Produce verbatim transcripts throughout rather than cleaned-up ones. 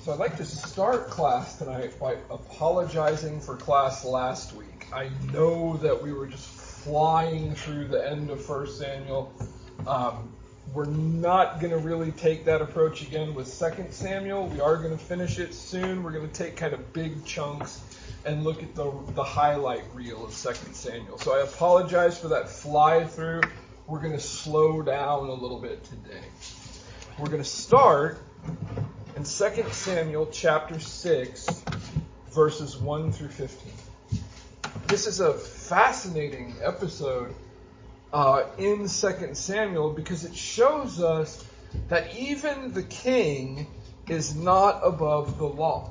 So I'd like to start class tonight by apologizing for class last week. I know that we were just flying through the end of First Samuel. Um, we're not going to really take that approach again with Second Samuel. We are going to finish it soon. We're going to take kind of big chunks and look at the, the highlight reel of Second Samuel. So I apologize for that fly through. We're going to slow down a little bit today. We're going to start in Second Samuel chapter six, verses one through fifteen. This is a fascinating episode uh, in Second Samuel because it shows us that even the king is not above the law.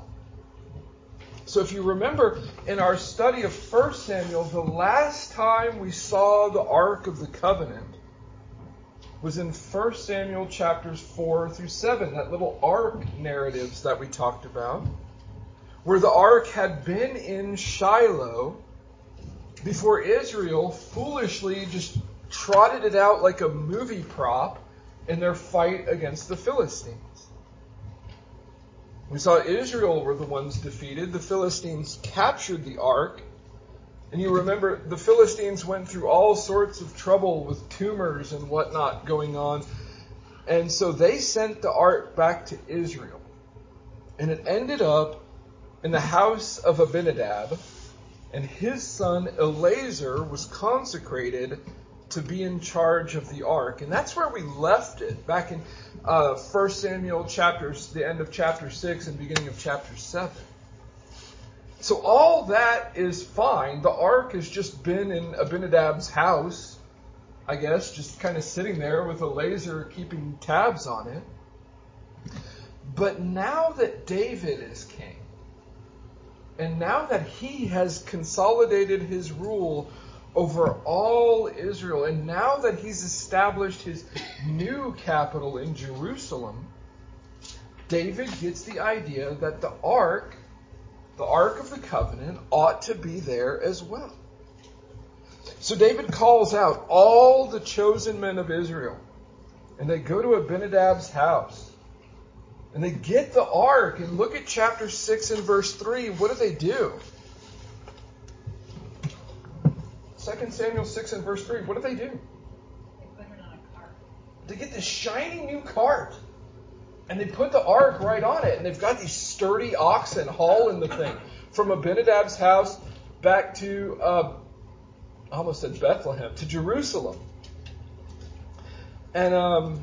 So if you remember in our study of First Samuel, the last time we saw the Ark of the Covenant was in First Samuel chapters four through seven, that little ark narratives that we talked about, where the ark had been in Shiloh before Israel foolishly just trotted it out like a movie prop in their fight against the Philistines. We saw Israel were the ones defeated. The Philistines captured the ark. And you remember the Philistines went through all sorts of trouble with tumors and whatnot going on. And so they sent the ark back to Israel. And it ended up in the house of Abinadab. And his son Eleazar was consecrated to be in charge of the ark. And that's where we left it, back in uh, First Samuel chapters, the end of chapter six and beginning of chapter seven. So all that is fine. The ark has just been in Abinadab's house, I guess, just kind of sitting there with Eleazar keeping tabs on it. But now that David is king, and now that he has consolidated his rule over all Israel, and now that he's established his new capital in Jerusalem, David gets the idea that the ark, the Ark of the Covenant, ought to be there as well. So David calls out all the chosen men of Israel, and they go to Abinadab's house, and they get the ark. And look at chapter six and verse three. What do they do? Second Samuel six and verse three. What do they do? They put it on a cart. They get this shiny new cart. And they put the ark right on it. And they've got these sturdy oxen hauling the thing from Abinadab's house back to, uh, I almost said Bethlehem, to Jerusalem. And um,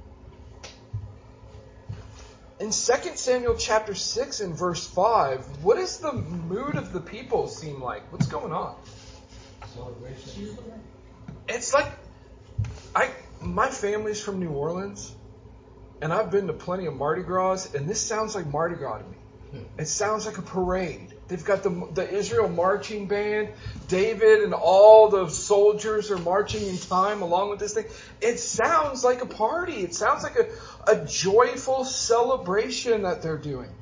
in Second Samuel chapter six and verse five, what does the mood of the people seem like? What's going on? Celebration. It's like, I my family's from New Orleans. And I've been to plenty of Mardi Gras, and this sounds like Mardi Gras to me. It sounds like a parade. They've got the the Israel marching band. David and all the soldiers are marching in time along with this thing. It sounds like a party. It sounds like a, a joyful celebration that they're doing.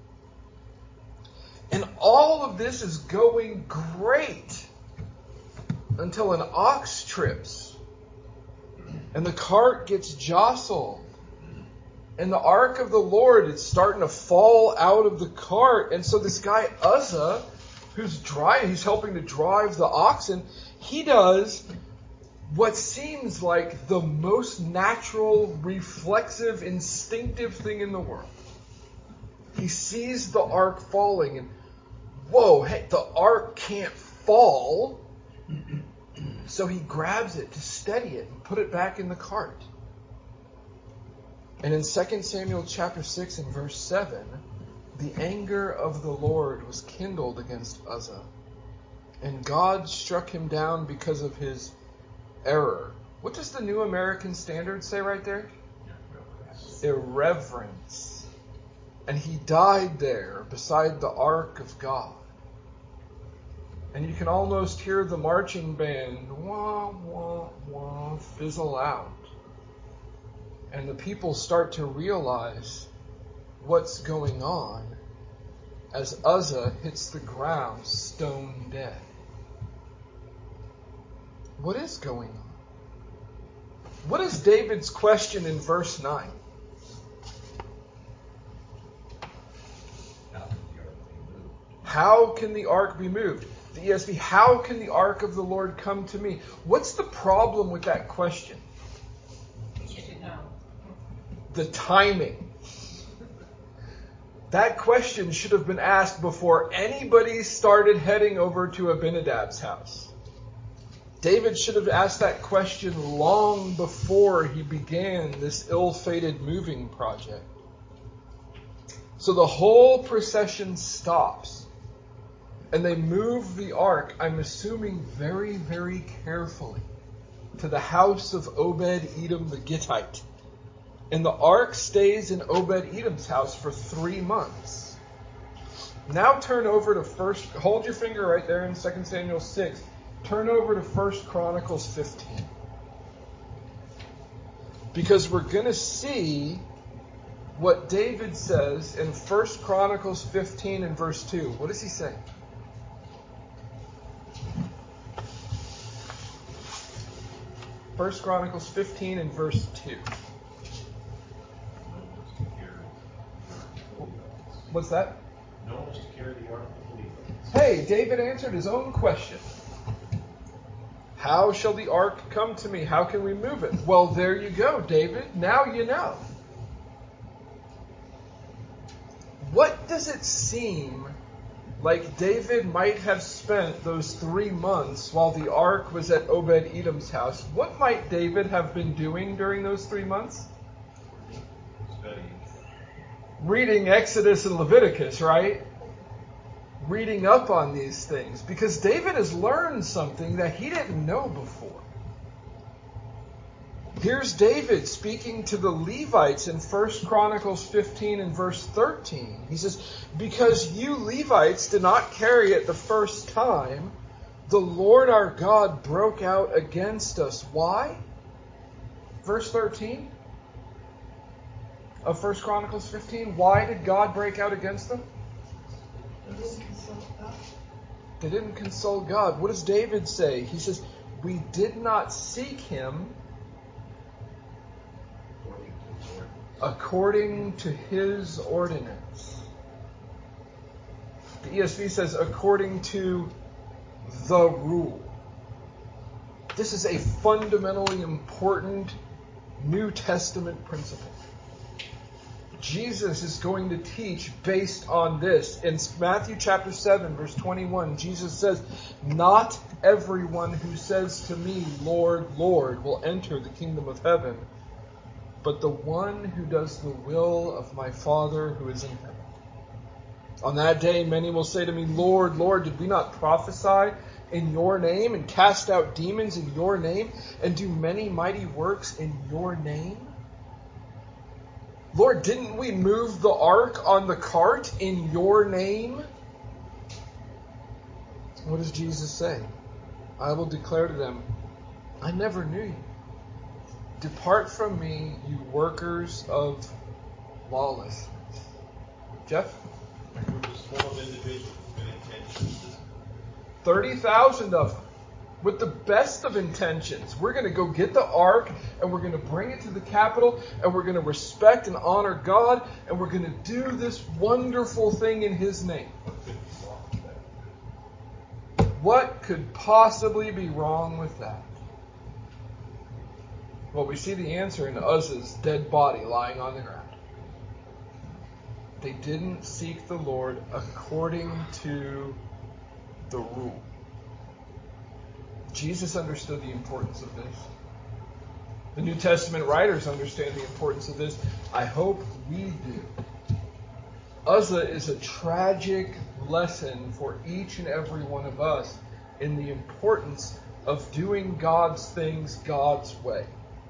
And all of this is going great until an ox trips and the cart gets jostled. And the ark of the Lord is starting to fall out of the cart. And so this guy Uzzah, who's driving, he's helping to drive the oxen, he does what seems like the most natural, reflexive, instinctive thing in the world. He sees the ark falling and, whoa, hey, the ark can't fall. So he grabs it to steady it and put it back in the cart. And in Second Samuel chapter six and verse seven, the anger of the Lord was kindled against Uzzah. And God struck him down because of his error. What does the New American Standard say right there? Irreverence. And he died there beside the ark of God. And you can almost hear the marching band, wah, wah, wah, fizzle out. And the people start to realize what's going on as Uzzah hits the ground stone dead. What is going on? What is David's question in verse nine? how can the ark be moved? The E S V, how can the ark of the Lord come to me? What's the problem with that question? You should know. The timing. That question should have been asked before anybody started heading over to Abinadab's house. David should have asked that question long before he began this ill-fated moving project. So the whole procession stops, and they move the ark, I'm assuming very, very carefully, to the house of Obed-Edom the Gittite. And the ark stays in Obed-Edom's house for three months. Now turn over to first, hold your finger right there in Second Samuel six. Turn over to First Chronicles fifteen. Because we're going to see what David says in First Chronicles fifteen and verse two. What does he say? First Chronicles fifteen and verse two. What's that? No one was to carry the ark of the Levites. Hey, David answered his own question. How shall the ark come to me? How can we move it? Well, there you go, David. Now you know. What does it seem like David might have spent those three months while the ark was at Obed-Edom's house? What might David have been doing during those three months? Studying. Reading Exodus and Leviticus, right? Reading up on these things. Because David has learned something that he didn't know before. Here's David speaking to the Levites in First Chronicles fifteen and verse thirteen. He says, because you Levites did not carry it the first time, the Lord our God broke out against us. Why? Verse thirteen of First Chronicles fifteen. Why did God break out against them? They didn't consult God. They didn't consult God. What does David say? He says, we did not seek him according to his ordinance. The E S V says, according to the rule. This is a fundamentally important New Testament principle. Jesus is going to teach based on this. In Matthew chapter seven, verse twenty-one, Jesus says, not everyone who says to me, Lord, Lord, will enter the kingdom of heaven, but the one who does the will of my Father who is in heaven. On that day, many will say to me, Lord, Lord, did we not prophesy in your name and cast out demons in your name and do many mighty works in your name? Lord, didn't we move the ark on the cart in your name? What does Jesus say? I will declare to them, I never knew you. Depart from me, you workers of lawlessness. Jeff? It was full of individuals with good intentions. thirty thousand of them. With the best of intentions. We're going to go get the ark and we're going to bring it to the capital and we're going to respect and honor God and we're going to do this wonderful thing in his name. What could possibly be wrong with that? Well, we see the answer in Uzzah's dead body lying on the ground. They didn't seek the Lord according to the rule. Jesus understood the importance of this. The New Testament writers understand the importance of this. I hope we do. Uzzah is a tragic lesson for each and every one of us in the importance of doing God's things God's way.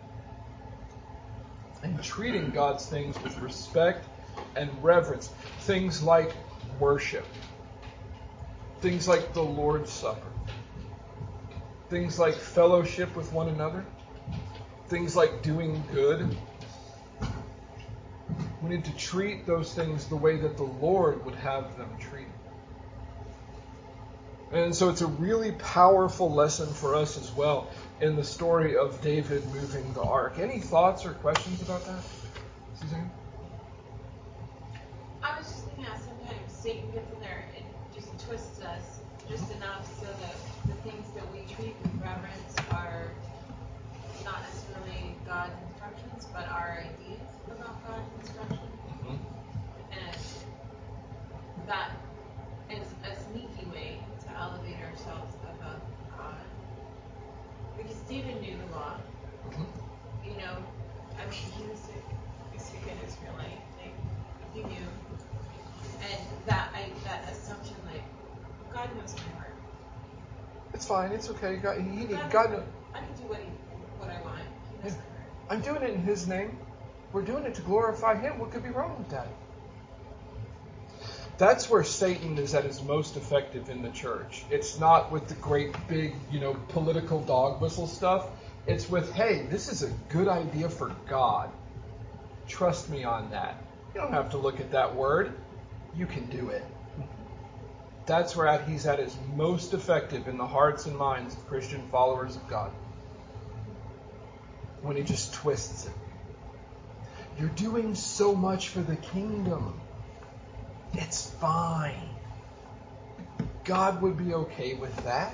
And treating God's things with respect and reverence. Things like worship. Things like the Lord's Supper. Things like fellowship with one another. Things like doing good. We need to treat those things the way that the Lord would have them treated. And so it's a really powerful lesson for us as well in the story of David moving the ark. Any thoughts or questions about that, Suzanne? I was just thinking that sometimes Satan gets in there and just twists us just enough so that the things that we treat with reverence are not necessarily God's instructions, but our ideas about God's instructions. Mhm. And that is a sneaky way to elevate ourselves above God. Because David knew the law. Mhm. You know, I mean, he was a, he was a good Israelite. Like, he knew. And that I, that assumption, like, God knows my heart. It's fine. It's okay. God, he, God, God, knows. I can do what, he, what I want. He knows Yeah. my heart. I'm doing it in His name. We're doing it to glorify Him. What could be wrong with that? That's where Satan is at his most effective in the church. It's not with the great big, you know, political dog whistle stuff. It's with, hey, this is a good idea for God. Trust me on that. You don't have to look at that word. You can do it. That's where he's at his most effective in the hearts and minds of Christian followers of God. When he just twists it. You're doing so much for the kingdom. It's fine. God would be okay with that.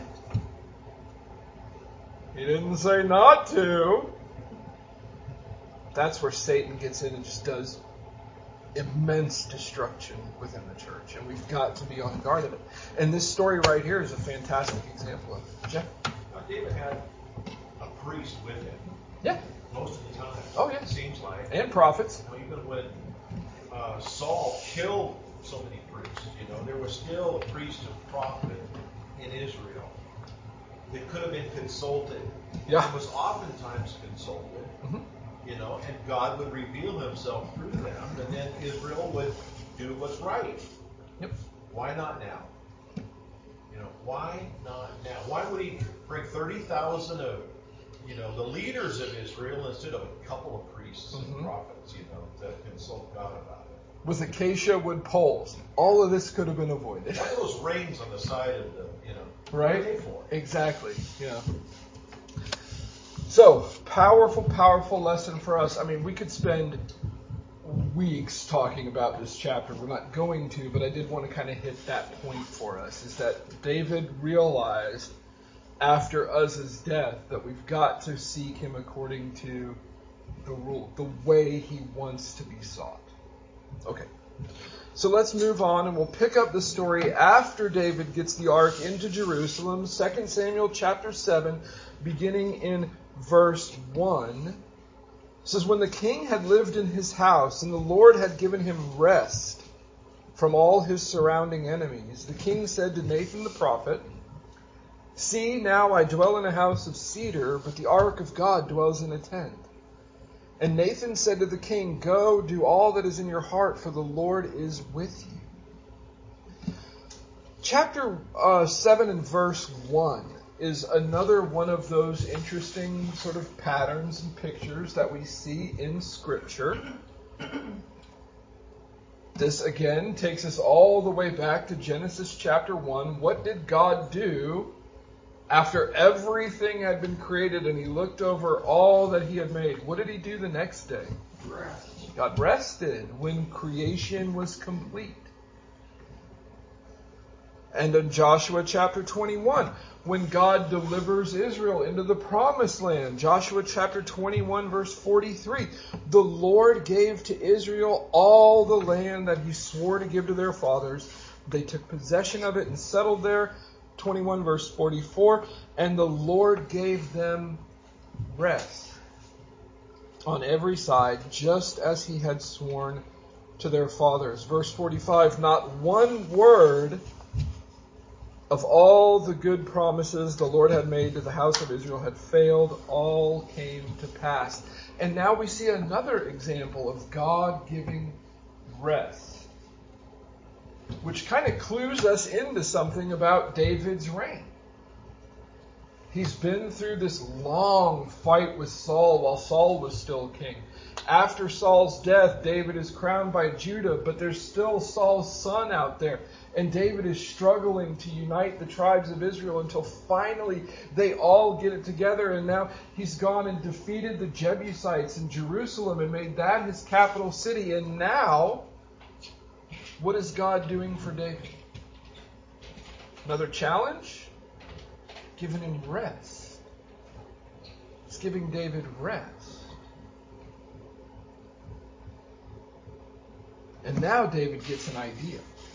He didn't say not to. That's where Satan gets in and just does immense destruction within the church. And we've got to be on guard of it. And this story right here is a fantastic example of it. Jeff? Now, David had a priest with him Yeah. most of the time. Oh, yeah. It seems like. And prophets. You know, even when uh, Saul killed so many priests, you know, there was still a priest and prophet in Israel that could have been consulted. Yeah. It was oftentimes consulted. Mm-hmm. You know, and God would reveal Himself through them, and then Israel would do what's right. Yep. Why not now? You know, why not now? Why would He bring thirty thousand of, you know, the leaders of Israel instead of a couple of priests Mm-hmm. and prophets, you know, to consult God about it? With acacia wood poles. All of this could have been avoided. Why those rings on the side of the, you know, Right? what are they for? Exactly. Yeah. So, powerful, powerful lesson for us. I mean, we could spend weeks talking about this chapter. We're not going to, but I did want to kind of hit that point for us, is that David realized after Uzzah's death that we've got to seek him according to the rule, the way he wants to be sought. Okay. So let's move on, and we'll pick up the story after David gets the ark into Jerusalem. Second Samuel chapter seven, beginning in verse one. It says, when the king had lived in his house, and the Lord had given him rest from all his surrounding enemies, the king said to Nathan the prophet, see, now I dwell in a house of cedar, but the ark of God dwells in a tent. And Nathan said to the king, go, do all that is in your heart, for the Lord is with you. Chapter uh, seven and verse one is another one of those interesting sort of patterns and pictures that we see in Scripture. This, again, takes us all the way back to Genesis chapter one. What did God do after everything had been created and he looked over all that he had made? What did he do the next day? Rest. God rested when creation was complete. And in Joshua chapter twenty-one, when God delivers Israel into the promised land, Joshua chapter twenty-one verse forty-three, the Lord gave to Israel all the land that he swore to give to their fathers. They took possession of it and settled there. twenty-one verse forty-four, and the Lord gave them rest on every side, just as he had sworn to their fathers. Verse forty-five, not one word of all the good promises the Lord had made to the house of Israel had failed. All came to pass. And now we see another example of God giving rest, which kind of clues us into something about David's reign. He's been through this long fight with Saul while Saul was still king. After Saul's death, David is crowned by Judah, but there's still Saul's son out there. And David is struggling to unite the tribes of Israel until finally they all get it together. And now he's gone and defeated the Jebusites in Jerusalem and made that his capital city. And now, what is God doing for David? Another challenge? Giving him rest. It's giving David rest. And now David gets an idea.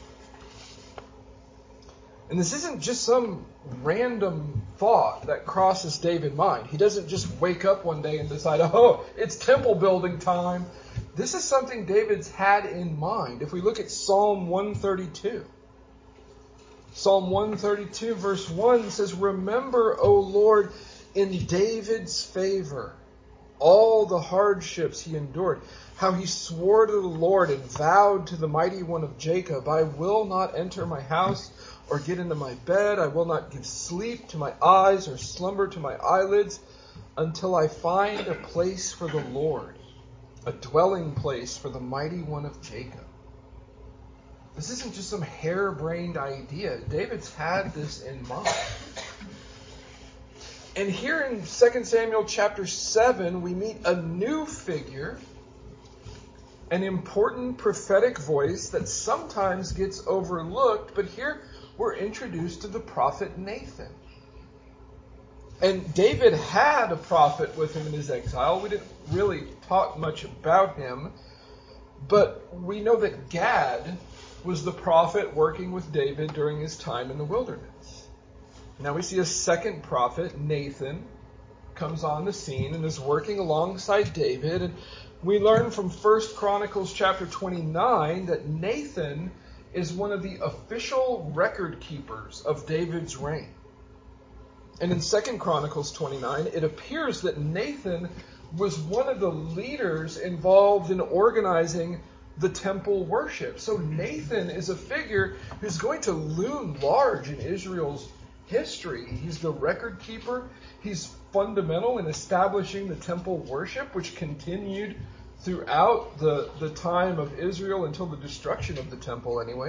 And this isn't just some random thought that crosses David's mind. He doesn't just wake up one day and decide, oh, it's temple building time. This is something David's had in mind. If we look at Psalm one thirty-two. Psalm one thirty-two verse one says, remember, O Lord, in David's favor, all the hardships he endured, how he swore to the Lord and vowed to the mighty one of Jacob, I will not enter my house or get into my bed. I will not give sleep to my eyes or slumber to my eyelids until I find a place for the Lord, a dwelling place for the mighty one of Jacob. This isn't just some harebrained idea. David's had this in mind. And here in Second Samuel chapter seven, we meet a new figure, an important prophetic voice that sometimes gets overlooked, but here we're introduced to the prophet Nathan. And David had a prophet with him in his exile. We didn't really talk much about him, but we know that Gad was the prophet working with David during his time in the wilderness. Now we see a second prophet, Nathan, comes on the scene and is working alongside David. And we learn from First Chronicles chapter twenty-nine that Nathan is one of the official record keepers of David's reign. And in Second Chronicles twenty-nine, it appears that Nathan was one of the leaders involved in organizing the temple worship. So Nathan is a figure who's going to loom large in Israel's history. He's the record keeper. He's fundamental in establishing the temple worship, which continued throughout the, the time of Israel until the destruction of the temple anyway.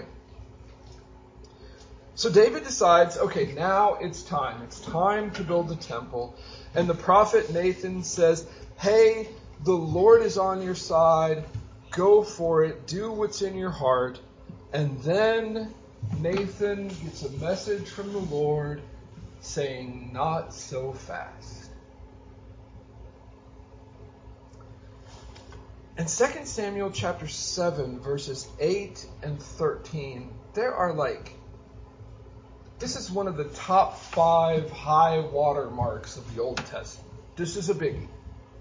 So David decides, okay, now it's time. It's time to build the temple. And the prophet Nathan says, hey, the Lord is on your side. Go for it. Do what's in your heart. And then Nathan gets a message from the Lord saying, not so fast. In Second Samuel chapter seven, verses eight and thirteen, there are like, this is one of the top five high water marks of the Old Testament. This is a biggie.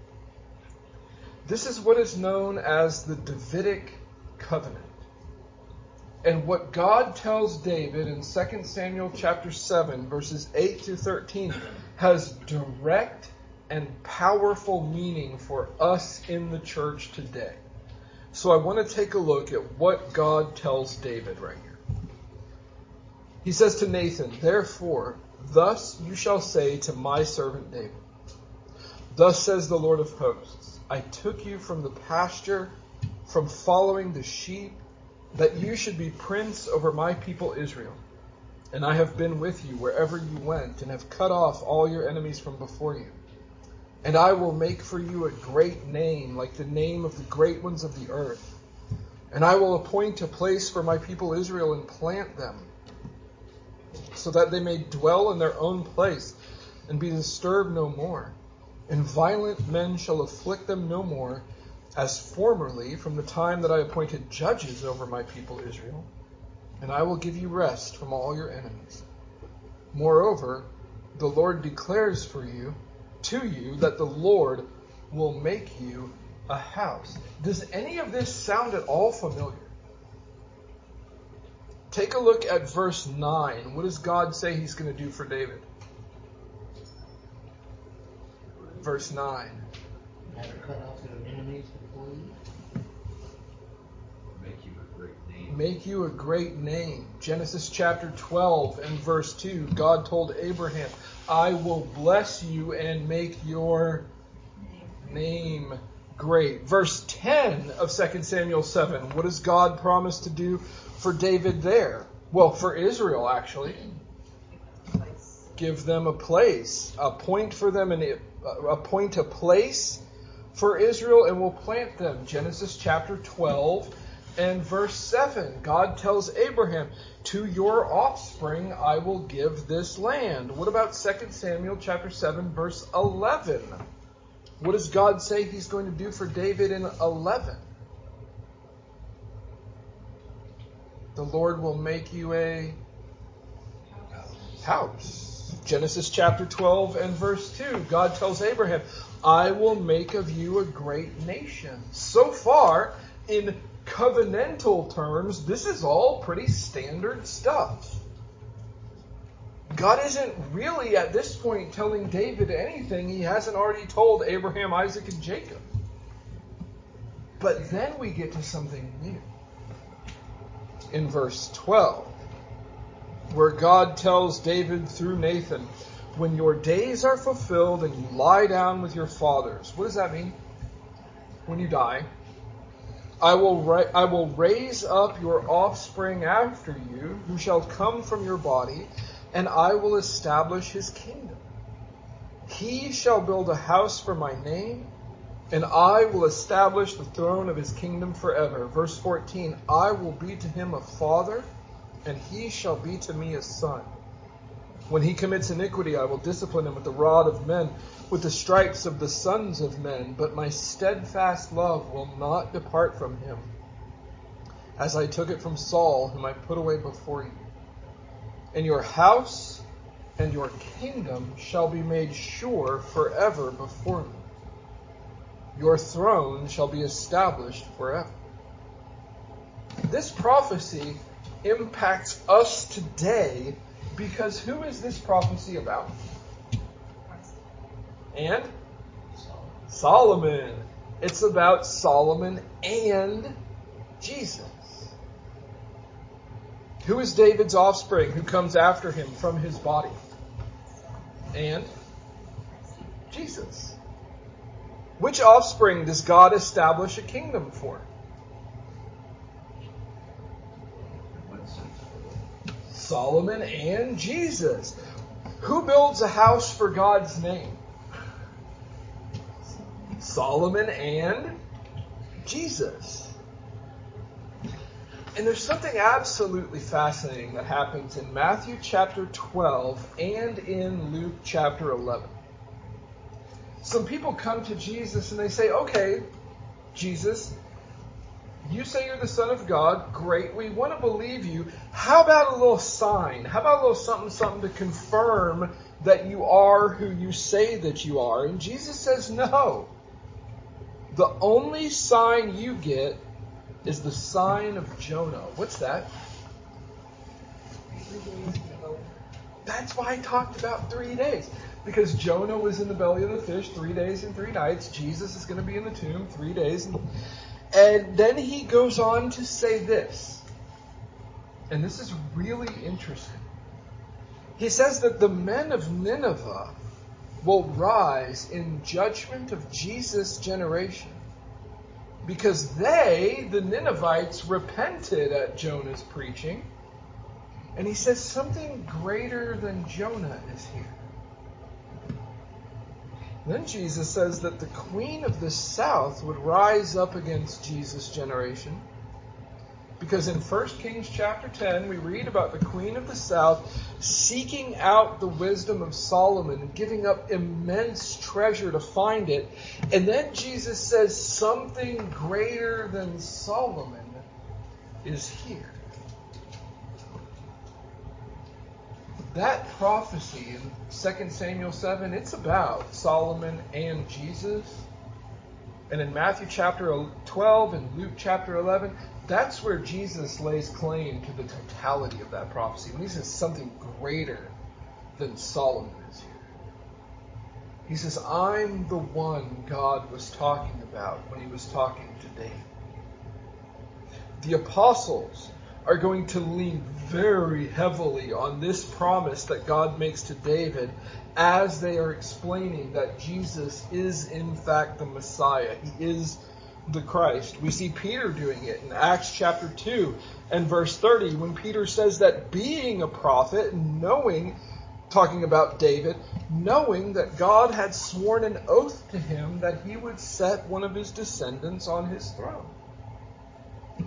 This is what is known as the Davidic covenant. And what God tells David in Second Samuel chapter seven, verses eight to thirteen, has direct and powerful meaning for us in the church today. So I want to take a look at what God tells David right here. He says to Nathan, therefore, thus you shall say to my servant David, thus says the Lord of hosts, I took you from the pasture, from following the sheep, that you should be prince over my people Israel. And I have been with you wherever you went, and have cut off all your enemies from before you. And I will make for you a great name, like the name of the great ones of the earth. And I will appoint a place for my people Israel and plant them, so that they may dwell in their own place and be disturbed no more. And violent men shall afflict them no more, as formerly from the time that I appointed judges over my people Israel. And I will give you rest from all your enemies. Moreover, the Lord declares for you, to you, that the Lord will make you a house. Does any of this sound at all familiar? Take a look at verse nine. What does God say he's going to do for David? Verse nine. Never cut off your enemies before you. Make you a great name. Make you a great name. Genesis chapter twelve and verse two. God told Abraham, I will bless you and make your name great. Verse ten of Second Samuel seven. What does God promise to do for David there? Well, for Israel, actually. Give them a place. Appoint for them an appoint a place for Israel, and will plant them. Genesis chapter twelve and verse seven. God tells Abraham, to your offspring I will give this land. What about Second Samuel chapter seven, verse eleven? What does God say he's going to do for David in eleven? The Lord will make you a house. Genesis chapter twelve and verse two. God tells Abraham, I will make of you a great nation. So far, in covenantal terms, this is all pretty standard stuff. God isn't really at this point telling David anything he hasn't already told Abraham, Isaac, and Jacob. But then we get to something new. In verse twelve, where God tells David through Nathan, when your days are fulfilled and you lie down with your fathers. What does that mean? When you die. I will, ra- I will raise up your offspring after you, who shall come from your body, and I will establish his kingdom. He shall build a house for my name, and I will establish the throne of his kingdom forever. Verse fourteen, I will be to him a father, and he shall be to me a son. When he commits iniquity, I will discipline him with the rod of men, with the stripes of the sons of men. But my steadfast love will not depart from him, as I took it from Saul, whom I put away before you. And your house and your kingdom shall be made sure forever before me. Your throne shall be established forever. This prophecy impacts us today, because who is this prophecy about? And? Solomon. It's about Solomon and Jesus. Who is David's offspring who comes after him from his body? And? Jesus. Which offspring does God establish a kingdom for? Solomon and Jesus. Who builds a house for God's name? Solomon and Jesus. And there's something absolutely fascinating that happens in Matthew chapter twelve and in Luke chapter eleven. Some people come to Jesus and they say, okay, Jesus, you say you're the Son of God. Great. We want to believe you. How about a little sign? How about a little something, something to confirm that you are who you say that you are? And Jesus says, no. The only sign you get is the sign of Jonah. What's that? That's why I talked about three days. Because Jonah was in the belly of the fish three days and three nights. Jesus is going to be in the tomb three days and And then he goes on to say this, and this is really interesting. He says that the men of Nineveh will rise in judgment of Jesus' generation because they, the Ninevites, repented at Jonah's preaching. And he says something greater than Jonah is here. Then Jesus says that the queen of the south would rise up against Jesus' generation. Because in First Kings chapter ten, we read about the queen of the south seeking out the wisdom of Solomon and giving up immense treasure to find it. And then Jesus says something greater than Solomon is here. That prophecy in Second Samuel seven, it's about Solomon and Jesus. And in Matthew chapter twelve and Luke chapter eleven, that's where Jesus lays claim to the totality of that prophecy. When he says something greater than Solomon is here. He says, I'm the one God was talking about when he was talking to David. The apostles are going to lean very heavily on this promise that God makes to David as they are explaining that Jesus is in fact the Messiah. He is the Christ. We see Peter doing it in Acts chapter two and verse thirty when Peter says that being a prophet, knowing, talking about David, knowing that God had sworn an oath to him that he would set one of his descendants on his throne.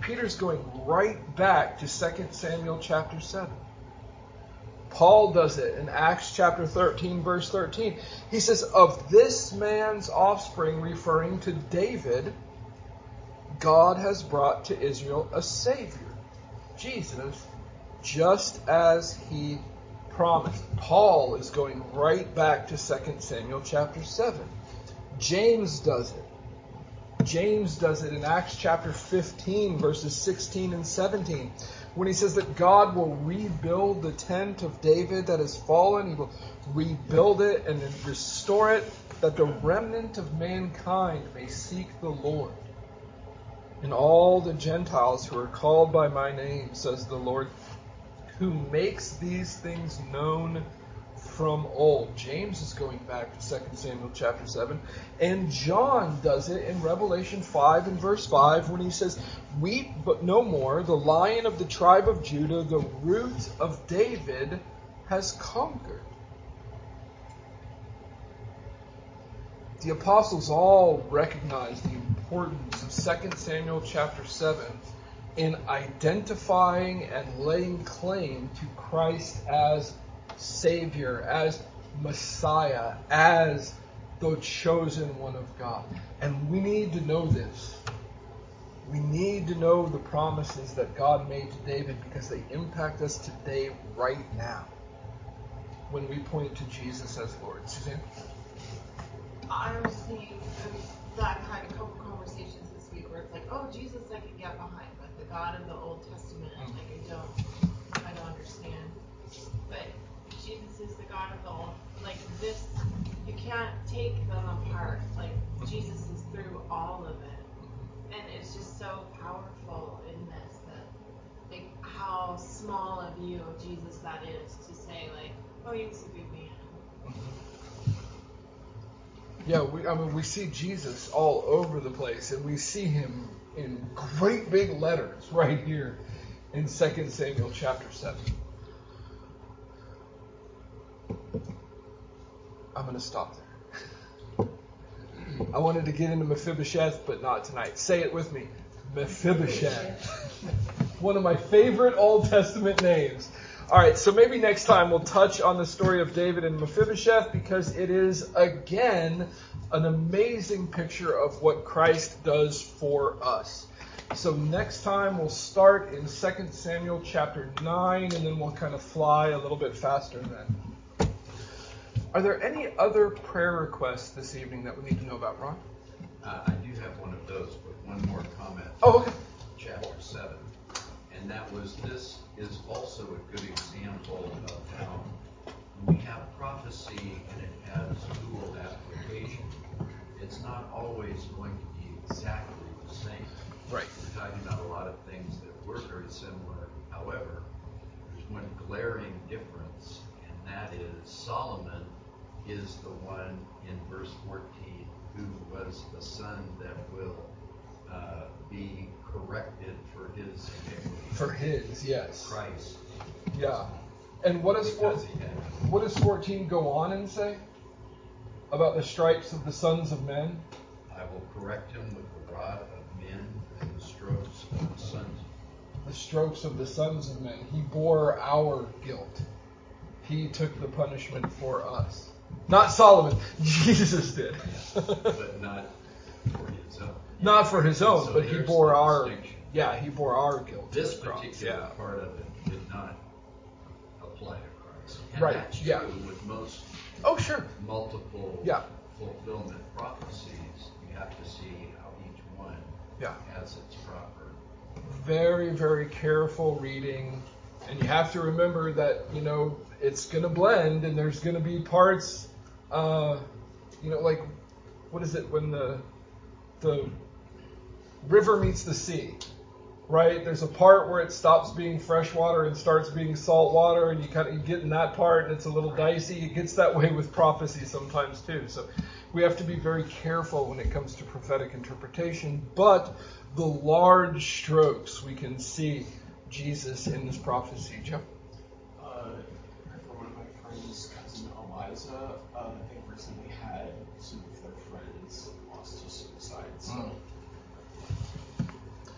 Peter's going right back to Second Samuel chapter seven. Paul does it in Acts chapter thirteen, verse thirteen. He says, of this man's offspring, referring to David, God has brought to Israel a Savior, Jesus, just as he promised. Paul is going right back to Second Samuel chapter seven. James does it. James does it in Acts chapter fifteen, verses sixteen and seventeen, when he says that God will rebuild the tent of David that has fallen. He will rebuild it and then restore it, that the remnant of mankind may seek the Lord. And all the Gentiles who are called by my name, says the Lord, who makes these things known from old. James is going back to Second Samuel chapter seven. And John does it in Revelation five and verse five when he says, weep but no more, the Lion of the tribe of Judah, the root of David, has conquered. The apostles all recognize the importance of Second Samuel chapter seven in identifying and laying claim to Christ as Savior, as Messiah, as the chosen one of God. And we need to know this. We need to know the promises that God made to David because they impact us today, right now, when we point to Jesus as Lord. Suzanne? I was thinking that I've had a couple conversations this week where it's like, oh, Jesus I can get behind, but the God of the Old Testament, Mm. like I don't, I don't understand. But Jesus is the God of the Old, like this, you can't take them apart. Like Jesus is through all of it, and it's just so powerful in this that, like, how small a view of Jesus that is to say, like, oh, he was a good man. Yeah, we, I mean, we see Jesus all over the place, and we see him in great big letters right here in Second Samuel chapter seven. I'm going to stop there. I wanted to get into Mephibosheth, but not tonight. Say it with me. Mephibosheth. One of my favorite Old Testament names. All right, so maybe next time we'll touch on the story of David and Mephibosheth because it is, again, an amazing picture of what Christ does for us. So next time we'll start in Second Samuel chapter nine, and then we'll kind of fly a little bit faster then. Are there any other prayer requests this evening that we need to know about, Ron? Uh, I do have one of those, but one more comment. Oh, okay. Chapter seven. And that was, this is also a good example of how when we have prophecy and it has dual application, it's not always going to be exactly the same. Right. We're talking about a lot of things that were very similar. However, there's one glaring difference, and that is Solomon is the one in verse fourteen who was the son that will uh, be corrected for his iniquity. For his, yes. Christ. Yeah. And what does four, Because he had- what does fourteen go on and say about the stripes of the sons of men? I will correct him with the rod of men and the strokes of the sons. The strokes of the sons of men. He bore our guilt. He took the punishment for us. Not Solomon. Jesus did. But not for his own. Not for his own, So but he there's bore the our. distinction. Yeah, he bore our guilt. This to the cross. particular Yeah. part of it did not apply to Christ. And Right, that's yeah. true with most Oh, sure. multiple Yeah. fulfillment prophecies. You have to see how each one Yeah. has its proper. Very, very careful reading. And you have to remember that, you know, it's going to blend and there's going to be parts, uh, you know, like, what is it when the the river meets the sea, right? There's a part where it stops being fresh water and starts being salt water, and you kind of you get in that part and it's a little dicey. It gets that way with prophecy sometimes too. So we have to be very careful when it comes to prophetic interpretation. But the large strokes, we can see Jesus in this prophecy. Joe? Uh, for one of my friends' cousin Eliza, uh, they recently had some of their friends lost to suicide. So. Mm.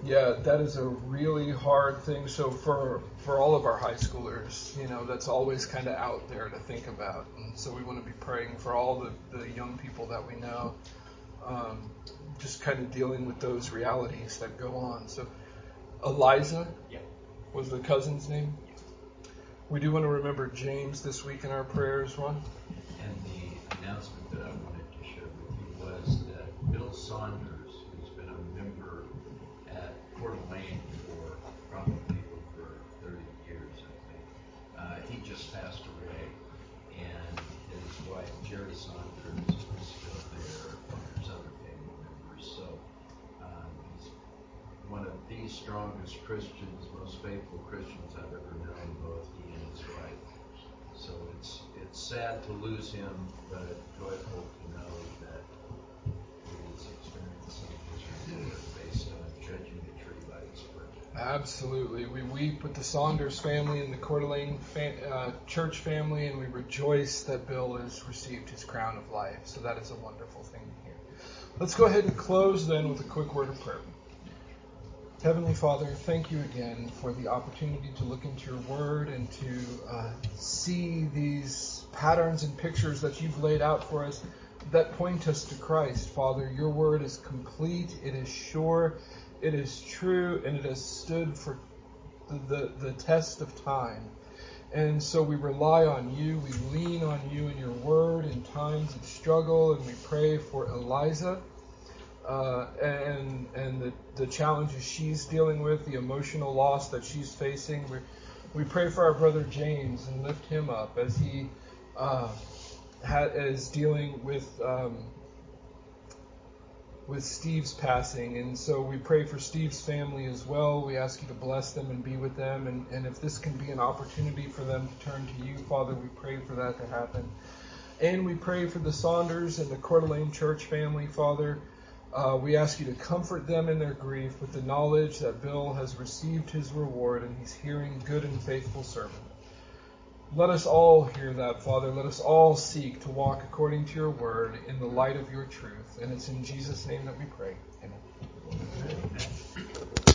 Yeah, that is a really hard thing. So for for all of our high schoolers, you know, that's always kind of out there to think about. And so we want to be praying for all the, the young people that we know, um, just kind of dealing with those realities that go on. So Eliza Yeah. was the cousin's name. We do want to remember James this week in our prayers, Ron. And the announcement that I wanted to share with you was that Bill Saunders, who's been a member at Coeur d'Alene for probably over thirty years, I think, uh, he just passed away, and his wife, Jerry Saunders, is still there, and there's other family members. So um, he's one of the strongest Christians, most faithful Christians I've ever known, both he and his wife. So it's it's sad to lose him, but joyful to know that he is experiencing his reward based on judging the tree by its fruit. Absolutely. We weep with the Saunders family and the Coeur d'Alene fa- uh, church family, and we rejoice that Bill has received his crown of life. So that is a wonderful thing to hear. Let's go ahead and close then with a quick word of prayer. Heavenly Father, thank you again for the opportunity to look into your word and to uh, see these patterns and pictures that you've laid out for us that point us to Christ. Father, your word is complete, it is sure, it is true, and it has stood for the, the, the test of time. And so we rely on you, we lean on you and your word in times of struggle, and we pray for Eliza. Uh, and and the, the challenges she's dealing with, the emotional loss that she's facing. We, we pray for our brother James and lift him up as he uh, ha, is dealing with um, with Steve's passing. And so we pray for Steve's family as well. We ask you to bless them and be with them. And, and if this can be an opportunity for them to turn to you, Father, we pray for that to happen. And we pray for the Saunders and the Coeur d'Alene church family, Father. Uh, we ask you to comfort them in their grief with the knowledge that Bill has received his reward and he's hearing good and faithful servant. Let us all hear that, Father. Let us all seek to walk according to your word in the light of your truth. And it's in Jesus' name that we pray. Amen.